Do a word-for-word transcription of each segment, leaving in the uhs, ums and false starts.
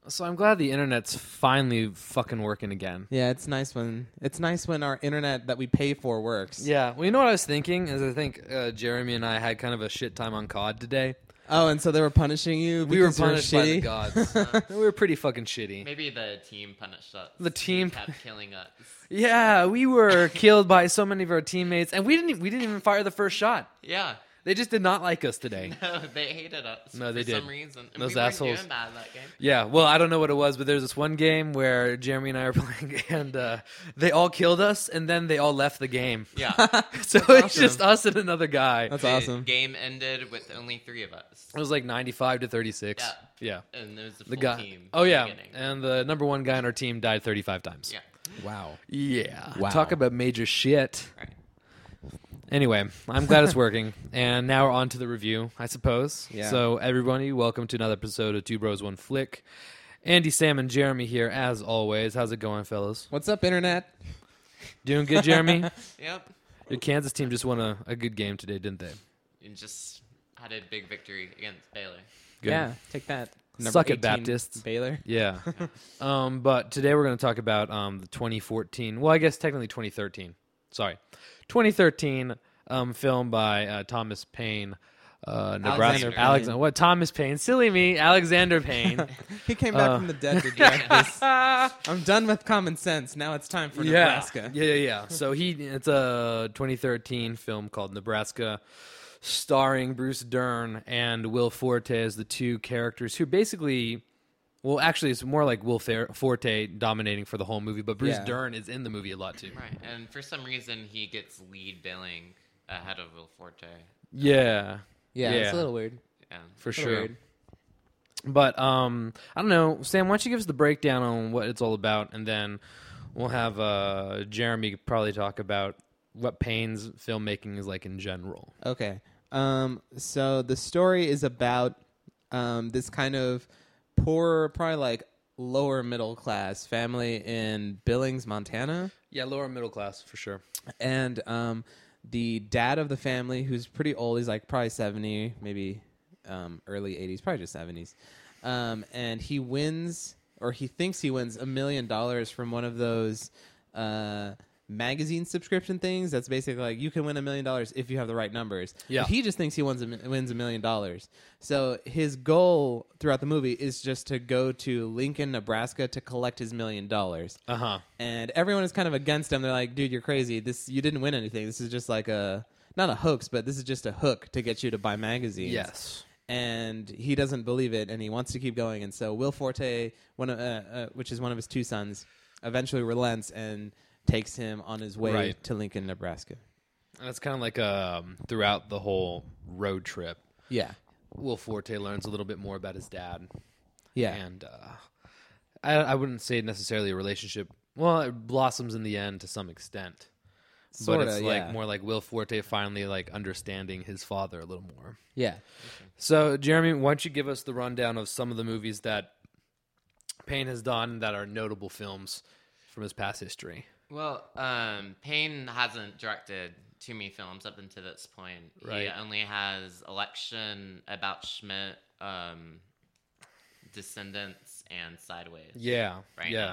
So I'm glad the internet's finally fucking working again. Yeah, it's nice when it's nice when our internet that we pay for works. Yeah. Well, you know what I was thinking is I think uh, Jeremy and I had kind of a shit time on C O D today. Oh, and so they were punishing you. We were because you were punished by the shitty? gods. Uh, we were pretty fucking shitty. Maybe the team punished us. The team- They kept killing us. Yeah, we were killed by so many of our teammates, and we didn't. We didn't even fire the first shot. Yeah. They just did not like us today. No, they hated us No, for they did. some reason. And Those we assholes. weren't doing bad that game. Yeah, well, I don't know what it was, but there's this one game where Jeremy and I were playing, and uh, they all killed us, and then they all left the game. Yeah. So it's awesome. just us and another guy. That's The awesome. game ended with only three of us. It was like ninety-five to thirty-six. Yeah. Yeah. And it was a full The guy. team. Oh at the yeah, beginning. and the number one guy on our team died thirty-five times. Yeah. Wow. Yeah. Wow. Talk about major shit. Right. Anyway, I'm glad it's working, and now we're on to the review, I suppose. Yeah. So everybody, welcome to another episode of Two Bros One Flick. Andy, Sam, and Jeremy here as always. How's it going, fellas? What's up, internet? Doing good, Jeremy? Yep. Your Kansas team just won a, a good game today, didn't they? And just had a big victory against Baylor. Good. Yeah, take that. Suck it, eighteen, Baptists. Baylor. Yeah. um, but today we're going to talk about um, the twenty fourteen, well, I guess technically twenty thirteen. Sorry. twenty thirteen um, film by uh, Thomas Paine. Uh, Nebraska. Alexander Payne. Alexander. What? Thomas Paine. Silly me. Alexander Payne. He came back Uh, from the dead to direct this. I'm done with common sense. Now it's time for yeah. Nebraska. Yeah, yeah, yeah. So he, it's a twenty thirteen film called Nebraska, starring Bruce Dern and Will Forte as the two characters who basically, well, actually, it's more like Will Fer- Forte dominating for the whole movie, but Bruce Yeah. Dern is in the movie a lot too. Right. And for some reason, he gets lead billing ahead of Will Forte. Yeah, Yeah, Yeah. it's a little weird. Yeah. for A little sure. weird. But um, I don't know, Sam. Why don't you give us the breakdown on what it's all about, and then we'll have uh, Jeremy probably talk about what Payne's filmmaking is like in general. Okay. Um, so the story is about um, this kind of poor, probably like lower middle class family in Billings, Montana. Yeah, lower middle class for sure. And um, the dad of the family, who's pretty old, he's like probably seventy, maybe um, early eighties, probably just seventies. Um, and he wins, or he thinks he wins, a million dollars from one of those uh, magazine subscription things. That's basically like you can win a million dollars if you have the right numbers. Yeah. But he just thinks he wins a, mi- wins a million dollars. So his goal throughout the movie is just to go to Lincoln, Nebraska to collect his million dollars. Uh huh. And everyone is kind of against him. They're like, dude, you're crazy. This you didn't win anything. This is just like a not a hoax, but this is just a hook to get you to buy magazines. Yes. And he doesn't believe it, and he wants to keep going. And so Will Forte, one of, uh, uh, which is one of his two sons, eventually relents and takes him on his way Right. to Lincoln, Nebraska. And it's kind of like um, throughout the whole road trip, Yeah, Will Forte learns a little bit more about his dad. yeah, And uh, I, I wouldn't say necessarily a relationship. Well, it blossoms in the end to some extent. Sorta, but it's yeah. like more like Will Forte finally like understanding his father a little more. yeah. So, Jeremy, why don't you give us the rundown of some of the movies that Payne has done that are notable films from his past history? Well, um, Payne hasn't directed too many films up until this point. Right. He only has Election, About Schmidt, um, Descendants, and Sideways. Yeah. Right yeah. now.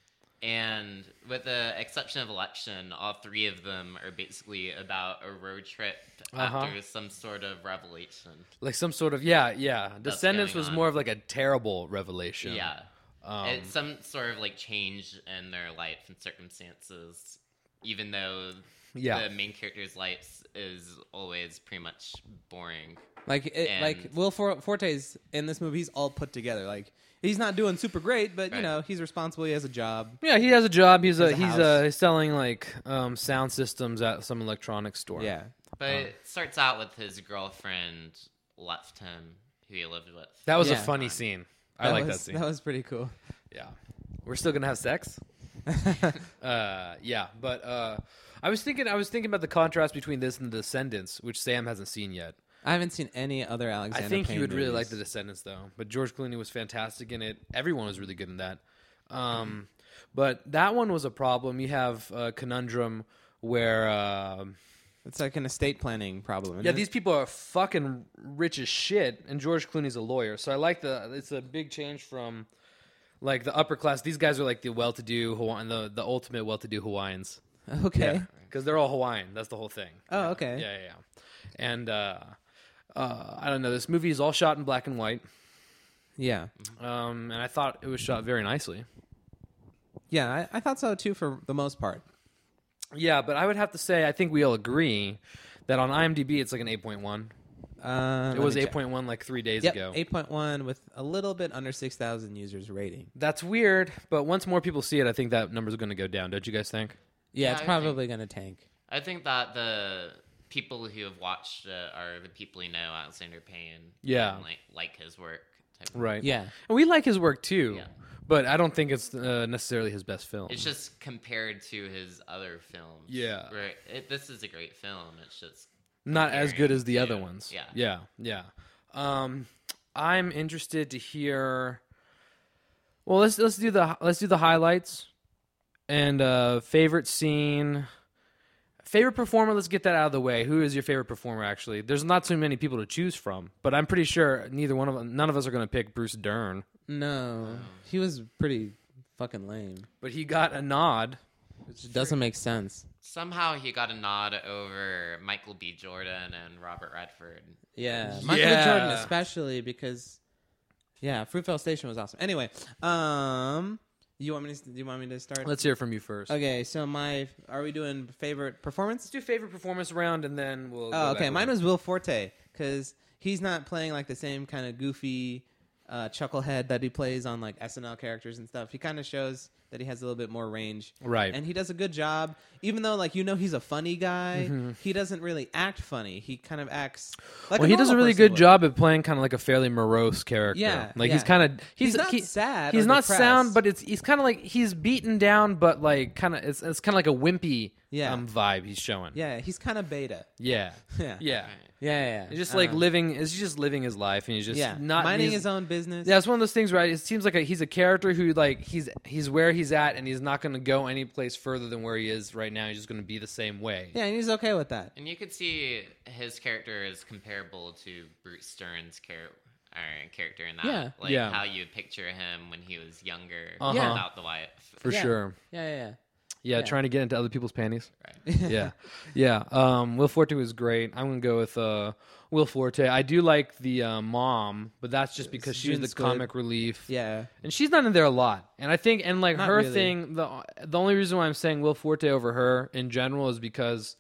And with the exception of Election, all three of them are basically about a road trip Uh-huh. after some sort of revelation. Like some sort of, yeah, yeah. Descendants going was on. more of like a terrible revelation. Yeah. Um, it's some sort of like change in their life and circumstances, even though Yeah. the main character's life is always pretty much boring. Like, it, And- like Will For- Forte's in this movie. He's all put together. Like, he's not doing super great, but you Right. know, he's responsible. He has a job. Yeah, he has a job. He's He has a, a he's house. uh he's selling like um, sound systems at some electronics store. Yeah, But it starts out with his girlfriend left him, who he lived with. That was Yeah. a funny scene. I That like was, that scene. That was pretty cool. Yeah. We're still gonna have sex. uh, yeah, but uh, I was thinking I was thinking about the contrast between this and The Descendants, which Sam hasn't seen yet. I haven't seen any other Alexander. I think Payne you would really movies. like The Descendants, though. But George Clooney was fantastic in it. Everyone was really good in that. Um, but that one was a problem. You have a conundrum where, uh, It's like an estate planning problem. Isn't yeah, it? these people are fucking rich as shit, and George Clooney's a lawyer. So I like the. It's a big change from like the upper class. These guys are like the well-to-do Hawaiian, the the ultimate well-to-do Hawaiians. Okay. Because they're all Hawaiian. That's the whole thing. Oh, Yeah. okay. Yeah, yeah, yeah. And uh, uh, I don't know. This movie is all shot in black and white, Yeah. um, and I thought it was shot very nicely. Yeah, I, I thought so too for the most part. Yeah, but I would have to say I think we all agree that on IMDb it's like an eight point one. Uh, It was eight point one like three days Yep, ago. eight point one with a little bit under six thousand users rating. That's weird, but once more people see it, I think that number's going to go down. Don't you guys think? Yeah, Yeah, it's I probably going to tank. I think that the people who have watched it are the people who know Alexander Payne. Yeah. And like, like his work. Type of- Right. Yeah. And we like his work too, Yeah. but I don't think it's uh, necessarily his best film. It's just compared to his other films. Yeah. Where it, this is a great film. It's just not as good as the Yeah. other ones. Yeah. Yeah. Yeah. Um, I'm interested to hear. Well, let's let's do the let's do the highlights and uh, favorite scene, favorite performer. Let's get that out of the way. Who is your favorite performer? Actually, there's not too many people to choose from, but I'm pretty sure neither one of them, none of us are going to pick Bruce Dern. No, he was pretty fucking lame, But he got a nod. which doesn't make sense. somehow he got a nod over Michael B. Jordan and Robert Redford. Yeah, Michael B. Yeah. Jordan especially because, yeah, Fruitvale Station was awesome. Anyway, um, you want me to? Do you want me to start? Let's hear from you first. Okay, so my are we doing favorite performance? Let's do favorite performance round, and then we'll. Oh, go okay. that Mine way. was Will Forte because he's not playing like the same kind of goofy uh, chucklehead that he plays on like S N L characters and stuff. He kind of shows that he has a little bit more range, Right. And he does a good job, even though like you know he's a funny guy. Mm-hmm. He doesn't really act funny. He kind of acts like Well, a he does a normal really person good would. job at playing kind of like a fairly morose character. Yeah, like yeah. he's kind of he's, He's not he- sad He's or not depressed. sound, but it's he's kind of like he's beaten down, but like kind of it's it's kind of like a wimpy Yeah. um, vibe he's showing. Yeah, he's kind of beta. yeah, Yeah, yeah. Right. yeah, yeah. He's just like Um, living. Is he just living his life, and he's just yeah, not minding he's- his own business. Yeah, it's one of those things where it seems like a, he's a character who like he's he's where he's at, and he's not going to go any place further than where he is right now. He's just going to be the same way. yeah, and he's okay with that. And you could see his character is comparable to Bruce Stern's char- uh, character in that. Yeah. Like Yeah. how you picture him when he was younger Uh-huh. Yeah. without the wife. For Yeah. sure. Yeah, yeah, yeah. Yeah, Yeah. trying to get into other people's panties. Right. yeah, yeah. Um, Will Forte was great. I'm gonna go with uh, Will Forte. I do like the uh, mom, but that's just because she was June the Squibb. comic relief. Yeah. And she's not in there a lot. And I think, and like Not her really. thing, the the only reason why I'm saying Will Forte over her in general is because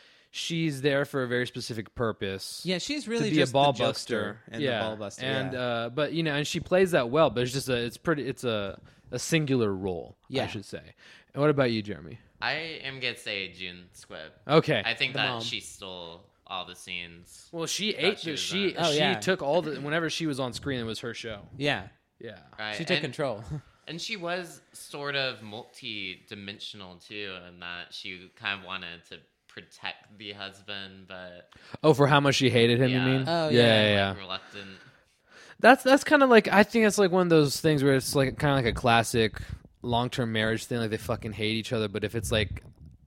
she's there for a very specific purpose. Yeah, she's To really be just a ball the jokester buster and yeah. the ball buster. and yeah. uh, but you know, and she plays that well. But it's just a, it's pretty, it's a, a singular role, I Yeah. should say. And what about you, Jeremy? I am going to say June Squibb. Okay, I think The that mom. she stole all the scenes. well, she That ate. she the was she on. Oh, she yeah. took all the whenever she was on screen, it was her show. yeah, Yeah, Right? she took and, control. And she was sort of multi-dimensional too, in that she kind of wanted to protect the husband, but Oh, for how much she hated him, Yeah. you mean? Oh, yeah, yeah. yeah. yeah. like, reluctant. That's that's kind of like I think it's like one of those things where it's like kind of like a classic long-term marriage thing. Like they fucking hate each other, but if it's like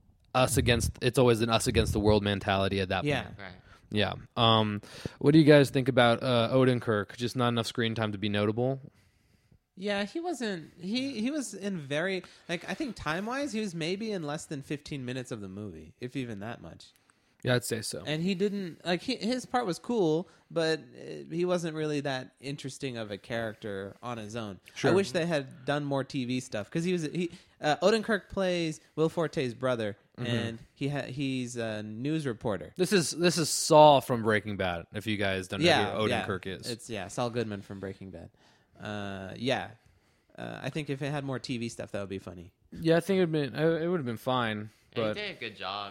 us against, it's always an us against the world mentality at that Yeah. point. Right. Yeah. Um, what do you guys think about uh, Odenkirk? Just not enough screen time to be notable. Yeah, he wasn't. He he was in very like I think time wise he was maybe in less than fifteen minutes of the movie, if even that much. Yeah, I'd say so. And he didn't like he, his part was cool, but uh, he wasn't really that interesting of a character on his own. Sure. I wish they had done more T V stuff because he was he uh, Odenkirk plays Will Forte's brother, and he ha- he's a news reporter. This is this is Saul from Breaking Bad. If you guys don't know Yeah, who yeah. Odenkirk is, It's yeah, Saul Goodman from Breaking Bad. Uh, yeah, uh, I think if it had more T V stuff, that would be funny. yeah, I think it'd been uh, it would have been fine. And But he did a good job.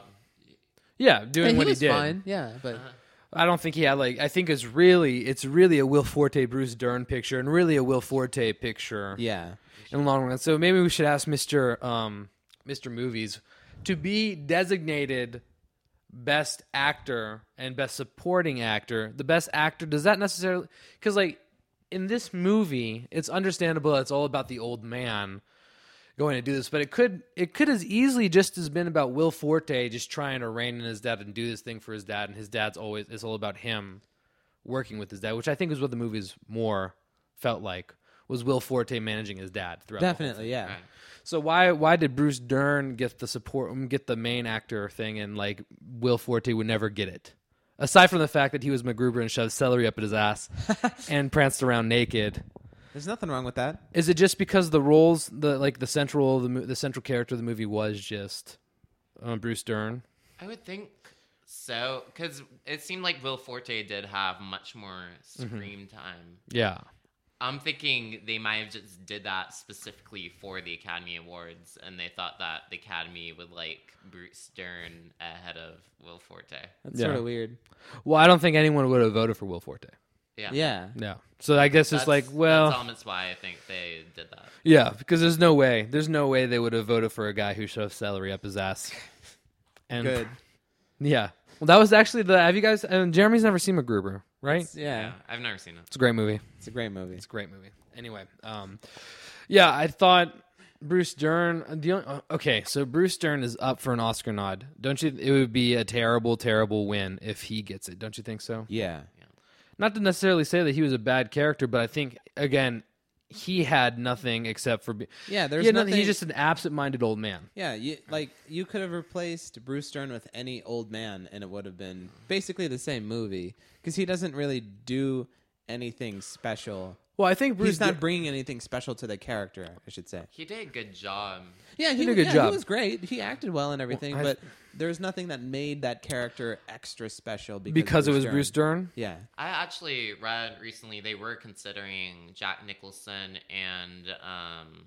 yeah, doing And what he was he did. fine, yeah, but I don't think he had like. I think it's really it's really a Will Forte Bruce Dern picture, and really a Will Forte picture. yeah, in the long run. So maybe we should ask Mister Um, Mister Movies to be designated best actor and best supporting actor. The best actor, does that necessarily, because like in this movie, it's understandable that it's all about the old man going to do this, but it could it could as easily just as been about Will Forte just trying to rein in his dad and do this thing for his dad, and his dad's always it's all about him working with his dad, which I think is what the movie's more felt like, was Will Forte managing his dad throughout. the whole Definitely, thing. yeah. Right. So why why did Bruce Dern get the support, get the main actor thing, and like Will Forte would never get it? Aside from the fact that he was MacGruber and shoved celery up at his ass and pranced around naked, There's nothing wrong with that. is it just because the roles, the like the central the, mo- the central character of the movie was just uh, Bruce Dern? I would think so, because it seemed like Will Forte did have much more screen time. Yeah. I'm thinking they might have just did that specifically for the Academy Awards, and they thought that the Academy would like Bruce Dern ahead of Will Forte. That's Yeah. sort of weird. Well, I don't think anyone would have voted for Will Forte. Yeah. Yeah. Yeah. So I guess it's That's- like, well, that's almost why I think they did that. yeah, because there's no way, there's no way they would have voted for a guy who shoved celery up his ass. And Good. yeah, well, that was actually the. Have you guys? Um, Jeremy's never seen MacGruber, right? It's- yeah. I've never seen it. It's a great movie. It's a great movie. It's a great movie. Anyway, um, yeah, I thought Bruce Dern. The only, uh, okay, so Bruce Dern is up for an Oscar nod. Don't you? It would be a terrible, terrible win if he gets it. Don't you think so? Yeah. Not to necessarily say that he was a bad character, but I think again, he had nothing except for. Be- Yeah, he there's had nothing. nothing. He's just an absent-minded old man. Yeah, you, like you could have replaced Bruce Dern with any old man, and it would have been basically the same movie because he doesn't really do anything special. Well, I think Bruce. He's not Dern- bringing anything special to the character, I should say. He did a good job. Yeah, he, did a good yeah, job. He was great. He acted well and everything, Well, I- but there's nothing that made that character extra special because, because it Bruce was Dern. Bruce Dern. Yeah. I actually read recently they were considering Jack Nicholson and um,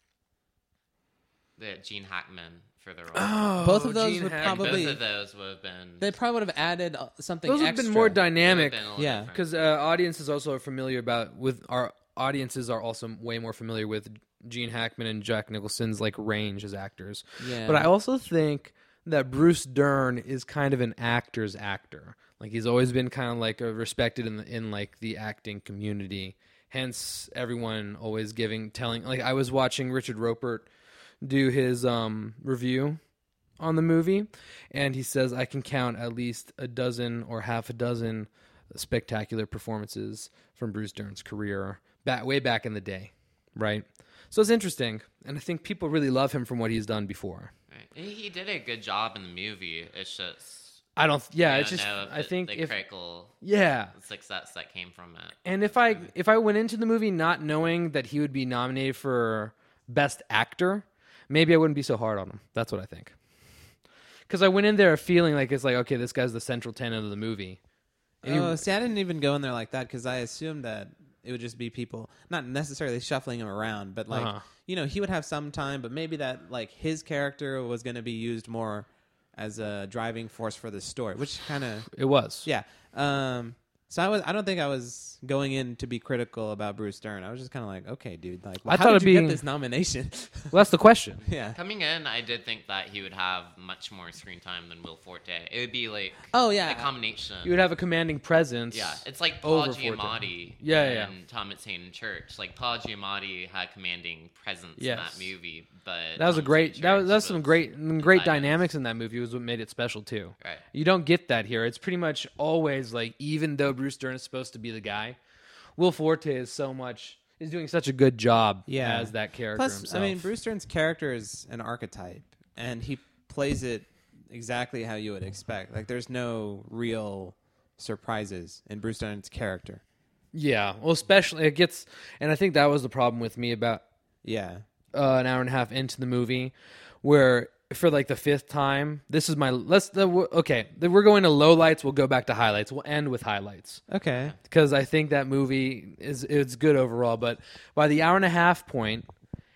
the Gene Hackman for the role. Oh, Both of those Gene would Hackman. And probably- both of those would have been. They probably would have added uh, something Those have extra. been more would have dynamic been a little Yeah. different. because uh, audiences also are familiar about with our audiences are also way more familiar with Gene Hackman and Jack Nicholson's like range as actors. Yeah. But I also think that Bruce Dern is kind of an actor's actor. Like he's always been kind of like a respected in the, in like the acting community. Hence, everyone always giving telling. Like I was watching Richard Roepert do his um, review on the movie, and he says I can count at least a dozen or half a dozen spectacular performances from Bruce Dern's career back way back in the day, right? So it's interesting, and I think people really love him from what he's done before. Right. He he did a good job in the movie. It's just. I don't. Yeah, I it's don't just. know if I the- think the if critical yeah, success that came from it. and if I if I went into the movie not knowing that he would be nominated for Best Actor, maybe I wouldn't be so hard on him. That's what I think. Because I went in there feeling like it's like okay, this guy's the central tenet of the movie. And he- Oh, see, I didn't even go in there like that because I assumed that it would just be people, not necessarily shuffling him around, but like, Uh-huh. you know, he would have some time, but maybe that like his character was going to be used more as a driving force for the story, which kind of, it was. yeah. Um, so I was, I don't think I was going in to be critical about Bruce Dern. I was just kind of like, okay, dude, like, I how thought did it'd you be- get this nomination? Well, that's the question. yeah. Coming in, I did think that he would have much more screen time than Will Forte. It would be like Oh, yeah. a combination. You would have a commanding presence. Yeah, it's like Paul over Forte. Giamatti Yeah, yeah, and Thomas Hayden Church. Like Paul Giamatti had commanding presence Yes. in that movie, but That was a Thomas great. Hayden That was Church that's some was great, mm, great silent. dynamics in that movie. Was what made it special too. Right. You don't get that here. It's pretty much always like, even though Bruce Dern is supposed to be the guy, Will Forte is so much is doing such a good job Yeah. as that character Plus, himself. I mean, Bruce Dern's character is an archetype, and he plays it exactly how you would expect. Like, there's no real surprises in Bruce Dern's character. Yeah, well, especially it gets, and I think that was the problem with me about Yeah. uh, an hour and a half into the movie, where for like the fifth time, this is my let's the okay. We're going to lowlights. We'll go back to highlights. We'll end with highlights. Okay. Because I think that movie is it's good overall. But by the hour and a half point,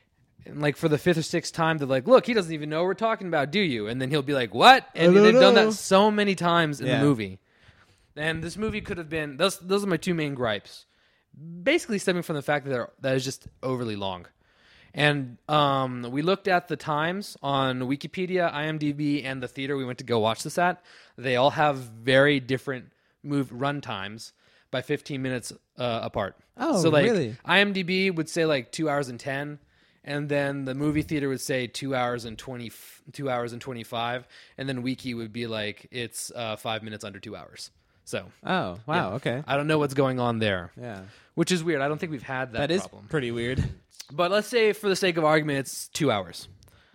and like for the fifth or sixth time, they're like, "Look, he doesn't even know what we're talking about, do you?" And then he'll be like, "What?" And don't they've done know. that so many times in Yeah. the movie. And this movie could have been those. Those are my two main gripes. Basically, stemming from the fact that they're, that is just overly long. And um, we looked at the times on Wikipedia, IMDb, and the theater we went to go watch this at. They all have very different move run times by fifteen minutes uh, apart. Oh, so like really? IMDb would say like two hours and ten, and then the movie theater would say two hours and twenty, two hours and twenty-five, and then Wiki would be like it's uh, five minutes under two hours. So Oh, wow. yeah. Okay. I don't know what's going on there, Yeah. which is weird. I don't think we've had that, That is problem. pretty weird. But let's say, for the sake of argument, it's two hours.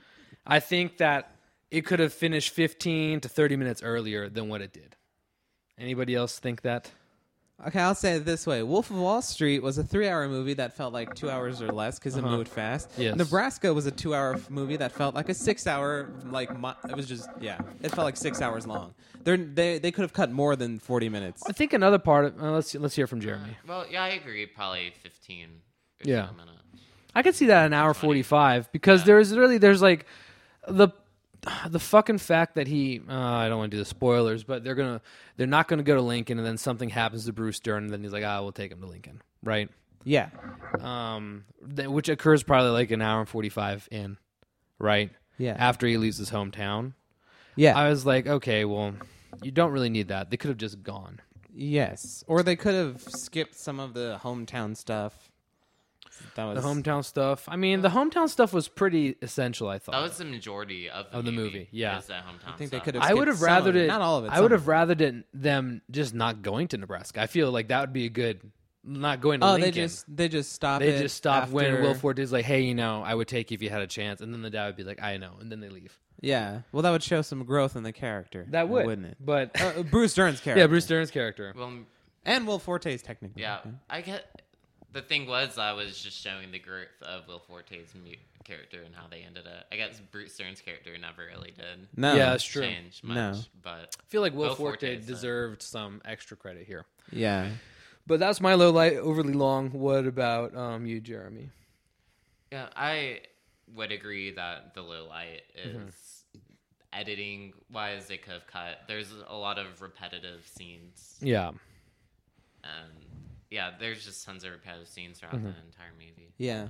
I think that it could have finished fifteen to thirty minutes earlier than what it did. Anybody else think that? Okay, I'll say it this way. Wolf of Wall Street was a three-hour movie that felt like two hours or less because Uh-huh. it moved fast. Yes. Nebraska was a two-hour f- movie that felt like a six-hour, like, mo- it was just, yeah, it felt like six hours long. They're, they they could have cut more than forty minutes. I think another part of... Uh, let's, let's hear from Jeremy. Well, yeah, I agree. Probably fifteen or Yeah. so minutes. I could see that an hour forty-five because there's really there's like the the fucking fact that he uh, I don't want to do the spoilers, but they're gonna they're not gonna go to Lincoln, and then something happens to Bruce Dern, and then he's like, ah, we'll take him to Lincoln, right? Yeah. Um, th- which occurs probably like an hour and forty-five in, right? Yeah. After he leaves his hometown, Yeah. I was like, okay, well, you don't really need that. They could have just gone. Yes. Or they could have skipped some of the hometown stuff. That was The hometown stuff. I mean, the hometown stuff was pretty essential. I thought That was the majority of the, Of the movie, movie, yeah. is that hometown I think they stuff. could have I would have skipped some of rathered it. Not all of it. I some would of have rathered it them just not going to Nebraska. I feel like that would be a good not going to Oh, Lincoln. they just they just stop They it just stop when after- Will Forte is like, "Hey, you know, I would take you if you had a chance," and then the dad would be like, "I know," and then they leave. Yeah. Well, that would show some growth in the character. That would, wouldn't it? But Uh, Bruce Dern's character. yeah, Bruce Dern's character. Well, and Will Forte's technically. yeah, I get. The thing was, I was just showing the growth of Will Forte's mu- character and how they ended up. I guess Bruce Dern's character never really did No. Yeah, it's true. change much, No. but I feel like Will, Will Forte, Forte, so- deserved some extra credit here. Yeah. But that's my low light, overly long. What about um, you, Jeremy? yeah, I would agree that the low light is Mm-hmm. editing wise. They could have cut. There's a lot of repetitive scenes, Yeah. and yeah, there's just tons of repetitive scenes throughout Mm-hmm. the entire movie. Yeah.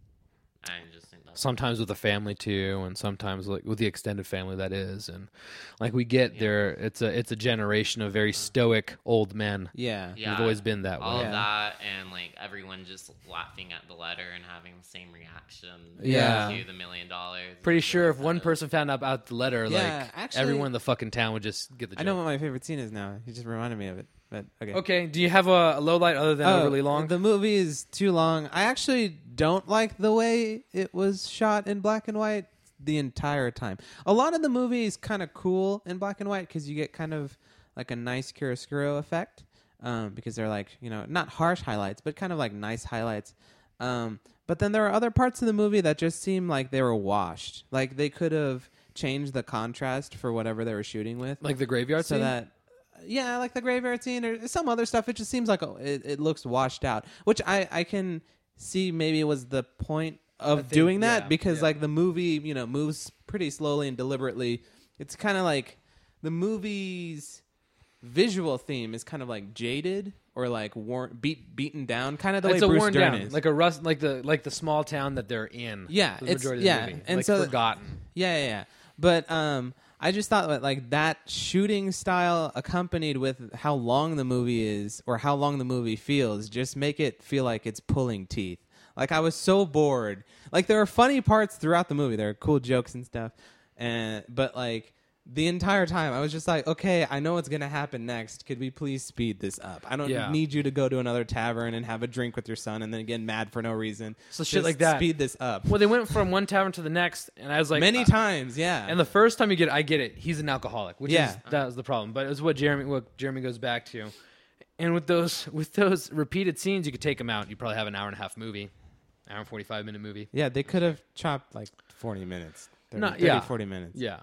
Uh, I just think that's Sometimes with the family too, and sometimes like with the extended family that is, and like we get there, it's a it's a generation of very stoic old men. Yeah. Yeah, We've always been that all way. of that, and like everyone just laughing at the letter and having the same reaction. Yeah. to the million dollars. Pretty It's sure if really one sad. person found out about the letter, Yeah, like actually- everyone in the fucking town would just get the joke. I know what my favorite scene is now. You just reminded me of it. But okay. Okay, do you have a, a low light other than Oh, overly long? The movie is too long. I actually don't like the way it was shot in black and white the entire time. A lot of the movie is kind of cool in black and white because you get kind of like a nice chiaroscuro effect um, because they're like, you know, not harsh highlights, but kind of like nice highlights. Um, but then there are other parts of the movie that just seem like they were washed. Like they could have changed the contrast for whatever they were shooting with. like the graveyard so scene? that yeah, like the graveyard scene or some other stuff. It just seems like oh, it, it looks washed out, which I, I can see maybe was the point of think- doing that yeah, because yeah. like the movie, you know, moves pretty slowly and deliberately. It's kind of like the movie's visual theme is kind of like jaded or like worn, beat, beaten down, kind of the it's way a Bruce worn Dern down, is. like a rust, like the like the small town that they're in. Yeah, the it's- majority yeah, of the movie. and like so- forgotten. Yeah, yeah, yeah. But um, I just thought that like that shooting style accompanied with how long the movie is or how long the movie feels, just make it feel like it's pulling teeth. Like I was so bored. Like there are funny parts throughout the movie. There are cool jokes and stuff, and but like the entire time I was just like, okay, I know what's gonna happen next. Could we please speed this up? I don't Yeah. need you to go to another tavern and have a drink with your son and then get mad for no reason. So shit Just like that. Speed this up. Well, they went from one tavern to the next, and I was like, Many uh, times, yeah. And the first time you get it, I get it. He's an alcoholic, which Yeah. is that was the problem. But it was what Jeremy what Jeremy goes back to. And with those with those repeated scenes, you could take them out. You probably have an hour and a half movie, hour and forty five minute movie. Yeah, they could have chopped like forty minutes. thirty, No, thirty, yeah. forty minutes. Yeah.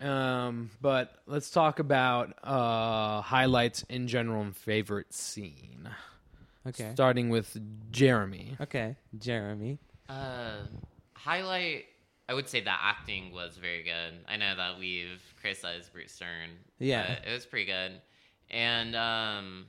Um, but let's talk about uh, highlights in general and favorite scene. Okay. Starting with Jeremy. Okay, Jeremy. Uh, highlight. I would say the acting was very good. I know that we've criticized Bruce Dern. Yeah. but it was pretty good. And um,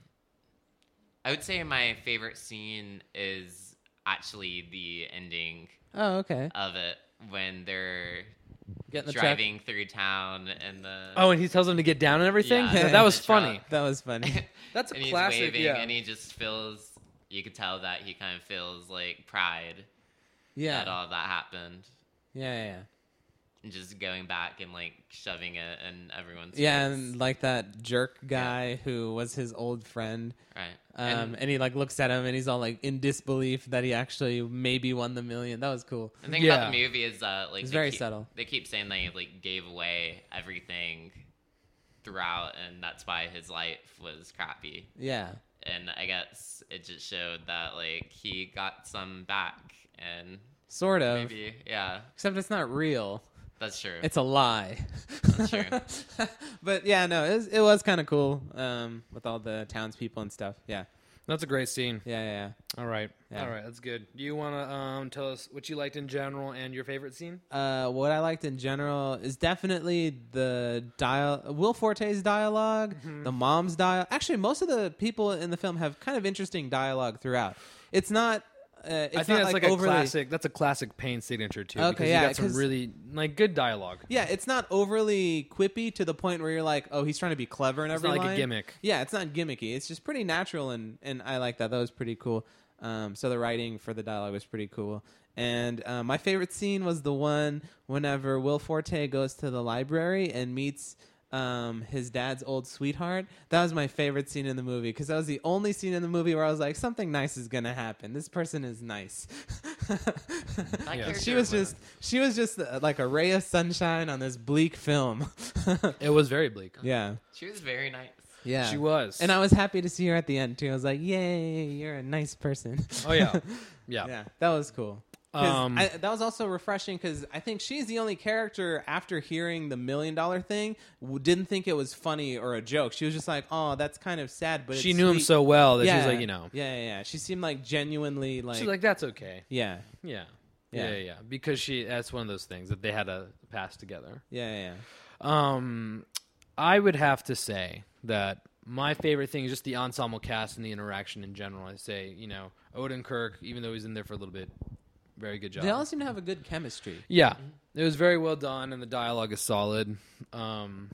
I would say my favorite scene is actually the ending Oh, okay. of it when they're Get in the truck. driving through town and the Oh, and he tells him to get down and everything? Yeah, that, in that was the truck. funny. That was funny. That's a and he's classic, waving yeah. and he just feels. You could tell that he kind of feels like pride that yeah. all of that happened. Yeah, yeah, yeah. and just going back and like shoving it in everyone's Yeah, face. and like that jerk guy who was his old friend. Right. Um, and, and he like looks at him and he's all like in disbelief that he actually maybe won the million. That was cool. the thing Yeah. about the movie is that like It's they very keep, subtle. They keep saying that he like gave away everything throughout, and that's why his life was crappy. Yeah. And I guess it just showed that like he got some back, and Sort of. maybe yeah, Except it's not real. that's true. It's a lie. That's true. But yeah, no, it was, it was kind of cool um, with all the townspeople and stuff. Yeah. That's a great scene. Yeah, yeah, All right. Yeah. All right. That's good. Do you want to um, tell us what you liked in general and your favorite scene? yeah. Uh, what I liked in general is definitely the dial Will Forte's dialogue, the mom's dialogue. Actually, most of the people in the film have kind of interesting dialogue throughout. It's not. Uh, it's I think not that's like, like, a overly. classic. That's a classic Payne signature too. Okay, because yeah, you got some 'cause- really like good dialogue. Yeah, it's not overly quippy to the point where you're like, oh, he's trying to be clever in It's every not like line. a gimmick. Yeah, it's not gimmicky. It's just pretty natural, and, and I like that. That was pretty cool. Um, so the writing for the dialogue was pretty cool. And uh, my favorite scene was the one whenever Will Forte goes to the library and meets um, his dad's old sweetheart. That was my favorite scene in the movie because that was the only scene in the movie where I was like, something nice is gonna happen. This person is nice. That Yeah. character She was just she was just uh, like a ray of sunshine on this bleak film. It was very bleak. Yeah. she was very nice. Yeah. She was. And I was happy to see her at the end too. I was like, "Yay, you're a nice person." Oh yeah. Yeah. Yeah, that was cool. 'Cause Um, I, that was also refreshing because I think she's the only character after hearing the million dollar thing w- didn't think it was funny or a joke. She was just like, "Oh, that's kind of sad," but She it's knew him sweet." so well that yeah. she was like, you know, yeah, yeah, yeah. She seemed like genuinely like, she's like, that's okay. yeah, Yeah. Yeah. Yeah. Yeah. Yeah. Because she, that's one of those things that they had to pass together. yeah, yeah, yeah. Um, I would have to say that my favorite thing is just the ensemble cast and the interaction in general. I say, you know, Odenkirk, even though he's in there for a little bit, very good job. They all seem to have a good chemistry. Yeah, it was very well done, and the dialogue is solid. Um,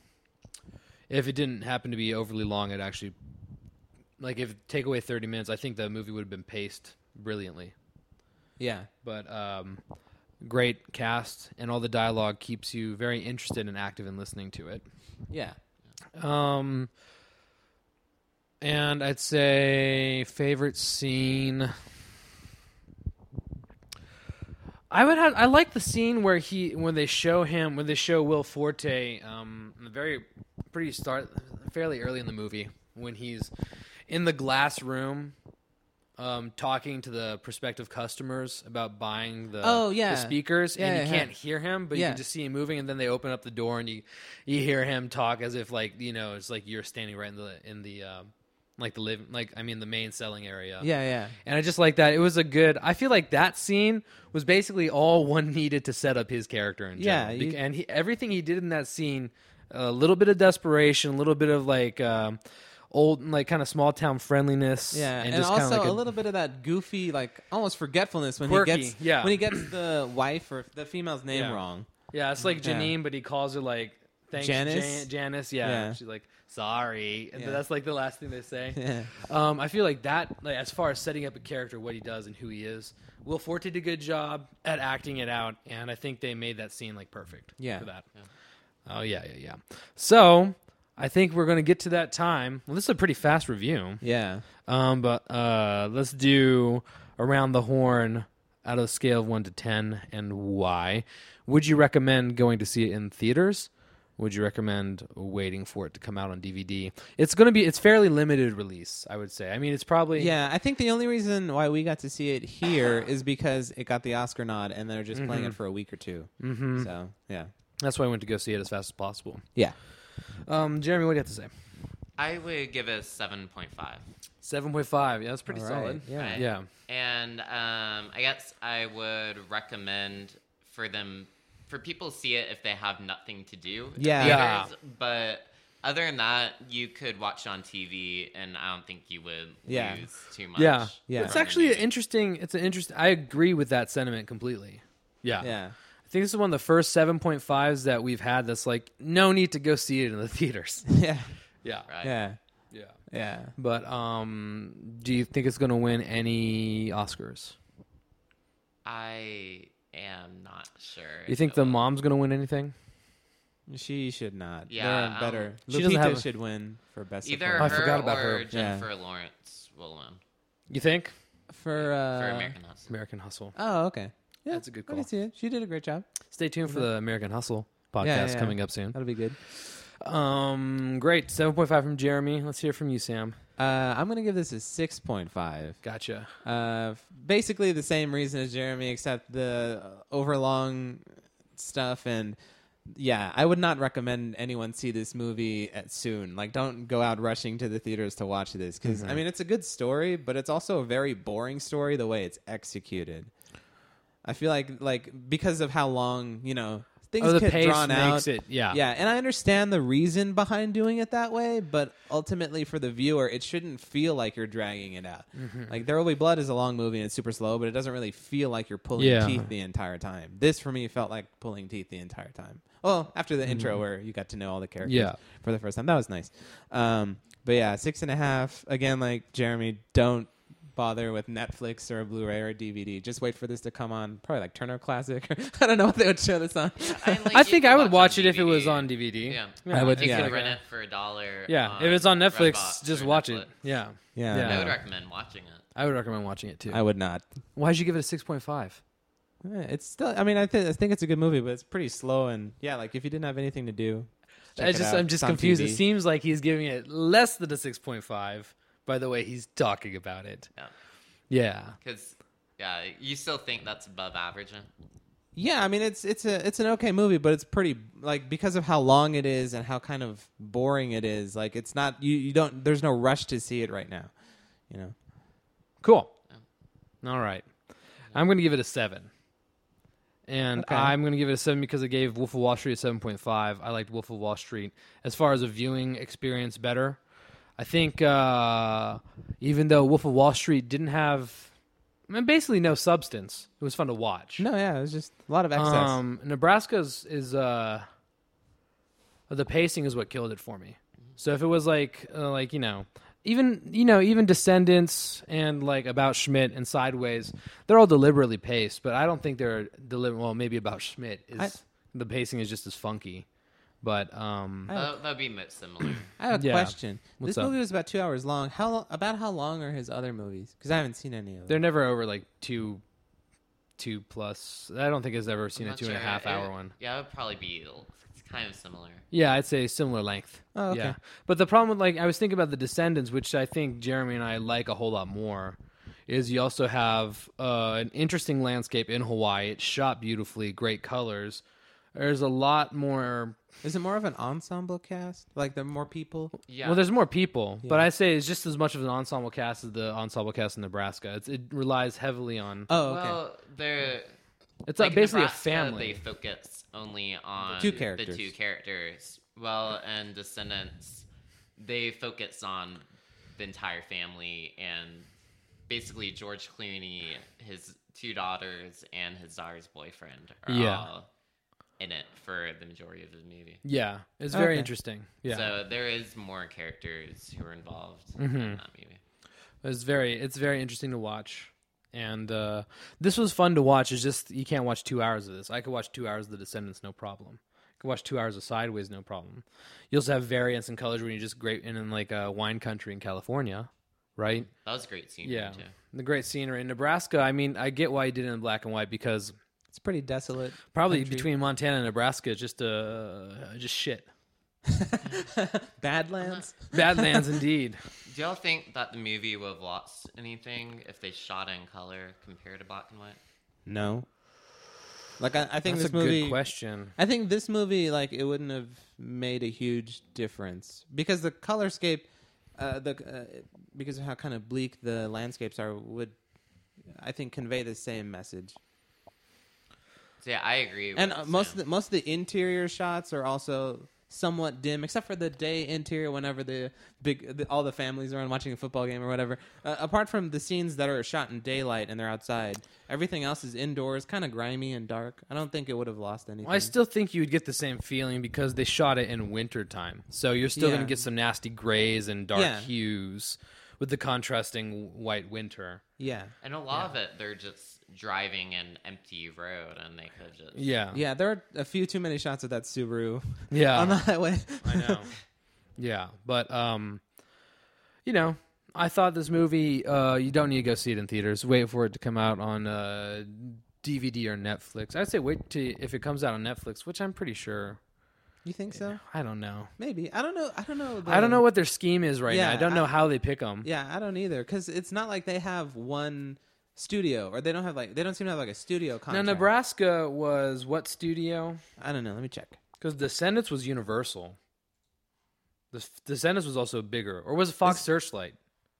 if it didn't happen to be overly long, it actually, like, if take away thirty minutes, I think the movie would have been paced brilliantly. Yeah, But um, great cast, and all the dialogue keeps you very interested and active in listening to it. yeah. Um, and I'd say favorite scene. I would have. I like the scene where he, when they show him, when they show Will Forte, um, in the very pretty start, fairly early in the movie, when he's in the glass room, um, talking to the prospective customers about buying the Oh, yeah. the speakers, Yeah, and you yeah, can't yeah. hear him, but Yeah. you can just see him moving, and then they open up the door, and you you hear him talk as if like you know it's like you're standing right in the in the. Um, like the live, like I mean the main selling area. Yeah, yeah. And I just like that. It was a good. I feel like that scene was basically all one needed to set up his character in Yeah, general. you- Bec- and he, everything he did in that scene, a little bit of desperation, a little bit of like um, old, like kind of small town friendliness. Yeah, and, just kinda also like a, little bit of that goofy, like almost forgetfulness when Quirky, he gets yeah. when he gets the wife or the female's name Yeah. wrong. Yeah, it's like Yeah. Janine, but he calls her like thanks, Janice? Jan- Janice. Yeah. Yeah. She's like sorry, and Yeah. that's like the last thing they say. Yeah, Um, I feel like that, like as far as setting up a character, what he does and who he is, Will Forte did a good job at acting it out, and I think they made that scene like perfect. Yeah. For that. Oh yeah, yeah, yeah. So I think we're gonna get to that time. Well, this is a pretty fast review. yeah. Um, but uh, let's do around the horn out of a scale of one to ten, and why. Would you recommend going to see it in theaters? Would you recommend waiting for it to come out on D V D? It's going to be, it's fairly limited release, I would say. I mean, it's probably, Yeah, I think the only reason why we got to see it here is because it got the Oscar nod, and they're just playing it for a week or two. Mhm. So yeah, that's why I went to go see it as fast as possible. yeah. Um, Jeremy, what do you have to say? I would give it a seven point five. seven point five. Yeah, that's pretty All solid. right, yeah. Right. Yeah. And um, I guess I would recommend for them, for people to see it if they have nothing to do. in Yeah. Yeah. theaters. But other than that, you could watch it on T V, and I don't think you would Yeah. lose too much. Yeah. Yeah. It's from actually the an interesting, it's an interesting, I agree with that sentiment completely. Yeah. Yeah, I think this is one of the first seven point fives that we've had that's like, no need to go see it in the theaters. yeah, Yeah. Right. yeah, Yeah. yeah. But um, do you think it's going to win any Oscars? I am not sure. You if think it the will. mom's gonna win anything? She should not. Yeah, There are um, better. she doesn't Lupita have a- should win for best. Either supporting I her forgot about or her. Yeah. Jennifer Lawrence will win You think? for uh, for American Hustle. American Hustle. Oh, okay. Yeah, That's a good I call. can see it. She did a great job. Stay tuned for the American Hustle podcast Yeah, yeah, yeah. coming up soon. That'll be good. Um, great. seven point five from Jeremy. Let's hear from you, Sam. Uh, I'm gonna give this a six point five. Gotcha. Uh, f- basically the same reason as Jeremy, except the uh, overlong stuff. And yeah, I would not recommend anyone see this movie at soon. Like, don't go out rushing to the theaters to watch this because I mean it's a good story, but it's also a very boring story the way it's executed. I feel like like because of how long you know things Oh, the get pace drawn makes out. it. Yeah. Yeah, and I understand the reason behind doing it that way, but ultimately for the viewer, it shouldn't feel like you're dragging it out. Like There Will Be Blood is a long movie and it's super slow, but it doesn't really feel like you're pulling Yeah. teeth the entire time. This for me felt like pulling teeth the entire time. Well, after the intro where you got to know all the characters Yeah. for the first time, that was nice. Um, but yeah, six and a half. Again, like Jeremy, don't bother with Netflix or a Blu-ray or a D V D. Just wait for this to come on, probably like Turner Classic. I don't know what they would show this on. I, like, I you think could I would watch on it if it was D V D. on D V D. Yeah, I would- You yeah. could rent it for a dollar. Yeah. on If it's on Netflix, Redbox just or watch Netflix. it. Yeah. Yeah, Yeah. I would no. recommend watching it. I would recommend watching it too. I would not. Why'd you give it a six point five? Yeah, it's still. I mean, I, th- I think it's a good movie, but it's pretty slow. And yeah, like if you didn't have anything to do, check I it just out. I'm just It's on confused. T It V. seems like he's giving it less than a six point five by the way he's talking about it. Yeah, Yeah. because yeah, you still think that's above average. Huh? Yeah, I mean, it's it's a it's an okay movie, but it's pretty like because of how long it is and how kind of boring it is. Like it's not you you don't. There's no rush to see it right now. You know. Cool. All right. I'm going to give it a seven. And Okay. I'm going to give it a seven because I gave Wolf of Wall Street a seven point five. I liked Wolf of Wall Street as far as a viewing experience better. I think uh, even though Wolf of Wall Street didn't have I mean, basically no substance, it was fun to watch. No, yeah, it was just a lot of excess. Um, Nebraska's is uh, the pacing is what killed it for me. So if it was like uh, like you know even you know even Descendants and like About Schmidt and Sideways, they're all deliberately paced, but I don't think they're deliberate. Well, maybe About Schmidt is I- the pacing is just as funky, but um, I- That would be much similar. I have a yeah. question. What's this up? movie was about two hours long. How lo- about how long are his other movies? Because I haven't seen any of they're them. never over like two two plus. I don't think I've ever seen I'm a not two and a sure. half It- hour one. Yeah, it would probably be it's kind of similar. Yeah, I'd say similar length. Oh, okay. Yeah, but the problem with like I was thinking about the Descendants, which I think Jeremy and I like a whole lot more, is you also have uh, an interesting landscape in Hawaii. It's shot beautifully, great colors. There's a lot more. Is it more of an ensemble cast? Like there are more people? Yeah. Well, there's more people, but Yeah. I say it's just as much of an ensemble cast as the ensemble cast in Nebraska. It's, it relies heavily on. Oh, okay. Well, they're It's like uh, basically Nebraska, a family. They focus only on Two characters. The two characters. Well, and Descendants, they focus on the entire family and basically George Clooney, his two daughters, and his daughter's boyfriend are Yeah. all in it for the majority of the movie. Yeah, it's very Okay. interesting. Yeah, So there is more characters who are involved Mm-hmm. in that movie. it's very it's very interesting to watch, and uh, this was fun to watch. It's just you can't watch two hours of this. I could watch two hours of The Descendants, no problem. I could watch two hours of Sideways, no problem. You also have variants in colors when you just great in, in like a wine country in California, right? That was a great scene. Yeah, Too. the great scenery in Nebraska. I mean, I get why he did it in black and white because It's pretty desolate. probably country. between Montana and Nebraska, it's just uh, just shit. Badlands? Badlands indeed. Do y'all think that the movie would have lost anything if they shot it in color compared to black and white? No. Like I, I think That's this a movie. good question. I think this movie, like, it wouldn't have made a huge difference because the colorscape, uh, the uh, because of how kind of bleak the landscapes are, would I think convey the same message. So yeah, I agree. And with uh, most of Sam. the, most of the interior shots are also somewhat dim, except for the day interior. Whenever the big the, all the families are on watching a football game or whatever. Uh, apart from the scenes that are shot in daylight and they're outside, everything else is indoors, kind of grimy and dark. I don't think it would have lost anything. Well, I still think you would get the same feeling because they shot it in wintertime. So you're still Yeah. going to get some nasty grays and dark Yeah. hues with the contrasting white winter. yeah. And a lot of it, they're just driving an empty road, and they could just Yeah. Yeah, there are a few too many shots of that Subaru Yeah. on the highway. I know. Yeah, but um, you know, I thought this movie. Uh, you don't need to go see it in theaters. Wait for it to come out on uh, D V D or Netflix. I'd say wait till if it comes out on Netflix, which I'm pretty sure. You think so? I don't know. Maybe. I don't know. I don't know. the- I don't know what their scheme is right Yeah, now. I don't know I- how they pick them. Yeah, I don't either. Because it's not like they have one studio, or they don't have like they don't seem to have like a studio Now, contract. Nebraska was what studio? I don't know. Let me check. Because Descendants was Universal. The Descendants was also bigger, or was it Fox Is- Searchlight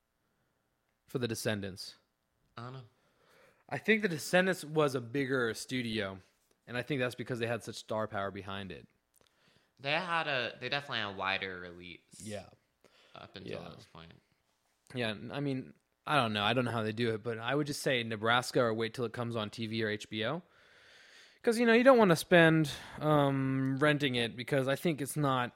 for the Descendants? I don't know. I think the Descendants was a bigger studio, and I think that's because they had such star power behind it. They had a they definitely had a wider release. Yeah. Up until Yeah. this point. Yeah, I mean, I don't know. I don't know how they do it, but I would just say Nebraska or wait till it comes on T V or H B O. Because, you know, you don't want to spend um, renting it because I think it's not...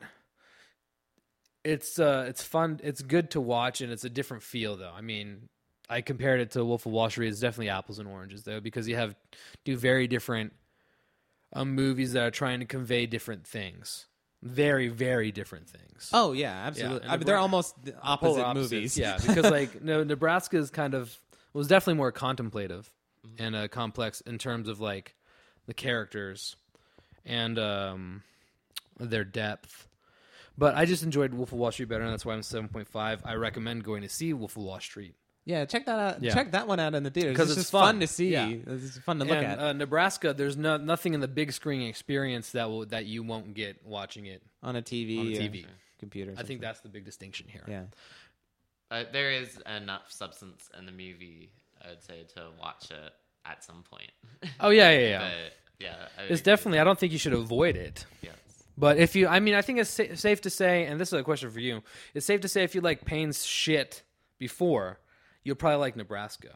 It's uh, it's fun. It's good to watch, and it's a different feel, though. I mean, I compared it to Wolf of Wall Street. It's definitely apples and oranges, though, because you have do very different um, movies that are trying to convey different things. Very, very different things. Oh yeah, absolutely. and I mean, they're Nebra- almost the Polar opposite opposites, movies. Yeah, because like no, Nebraska is kind of was definitely more contemplative and uh, complex in terms of like the characters and um, their depth. But I just enjoyed Wolf of Wall Street better, and that's why I'm seven point five. I recommend going to see Wolf of Wall Street. Yeah, check that out. Yeah. Check that one out in the theaters 'Cause it's it's just fun. fun. to see. Yeah. It's fun to look and at uh, Nebraska, there's no, nothing in the big screen experience that will that you won't get watching it on a T V. on a or T V. computer. or I think something. that's the big distinction here. Yeah. Uh, there is enough substance in the movie, I would say, to watch it at some point. Oh yeah, yeah, yeah. But yeah, I would It's agree. definitely. I don't think you should avoid it. Yes. But if you, I mean, I think it's sa- safe to say, and this is a question for you. It's safe to say if you like Payne's shit before, you'll probably like Nebraska.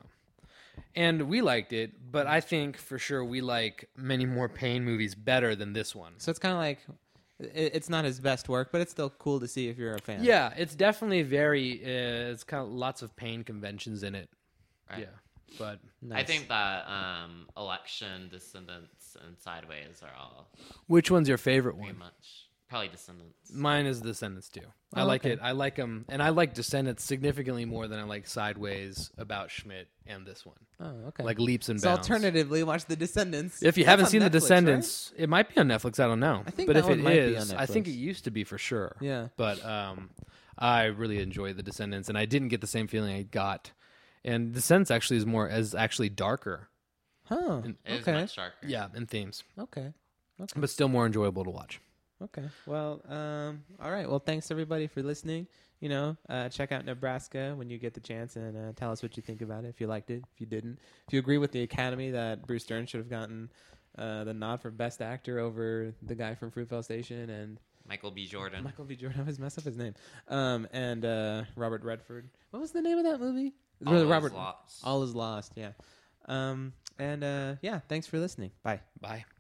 And we liked it, but I think for sure we like many more Payne movies better than this one. So it's kind of like it, it's not his best work, but it's still cool to see if you're a fan. Yeah, it's definitely very. Uh, it's kind of lots of Payne conventions in it. Right. Yeah, but Nice. I think that um, Election, Descendants, and Sideways are all which one's your favorite pretty one? much probably Descendants. Mine is Descendants too. I Oh, like okay. it. I like them, and I like Descendants significantly more than I like Sideways, About Schmidt, and this one. Oh, okay. Like leaps and so bounds. alternatively, watch The Descendants. If you That's haven't on seen The Netflix, Descendants, it might be on Netflix. I don't know. I think but that if one it might be is, on I think it Netflix. used to be for sure. right? Yeah. But um, I really enjoyed The Descendants, and I didn't get the same feeling I got. And Descendants actually is more is actually darker. Huh. It is okay. much darker. Yeah, in themes, Okay. Okay. but still more enjoyable to watch. Okay. Well, um, all right. Well, thanks everybody for listening. You know, uh, check out Nebraska when you get the chance, and uh, tell us what you think about it. If you liked it, if you didn't, if you agree with the Academy that Bruce Dern should have gotten uh, the nod for Best Actor over the guy from Fruitvale Station and Michael B. Jordan. Michael B. Jordan. I always mess up his name. Um, and uh, Robert Redford. What was the name of that movie? All is Robert. Lost. All is Lost. Yeah. Um, and uh, yeah. Thanks for listening. Bye. Bye.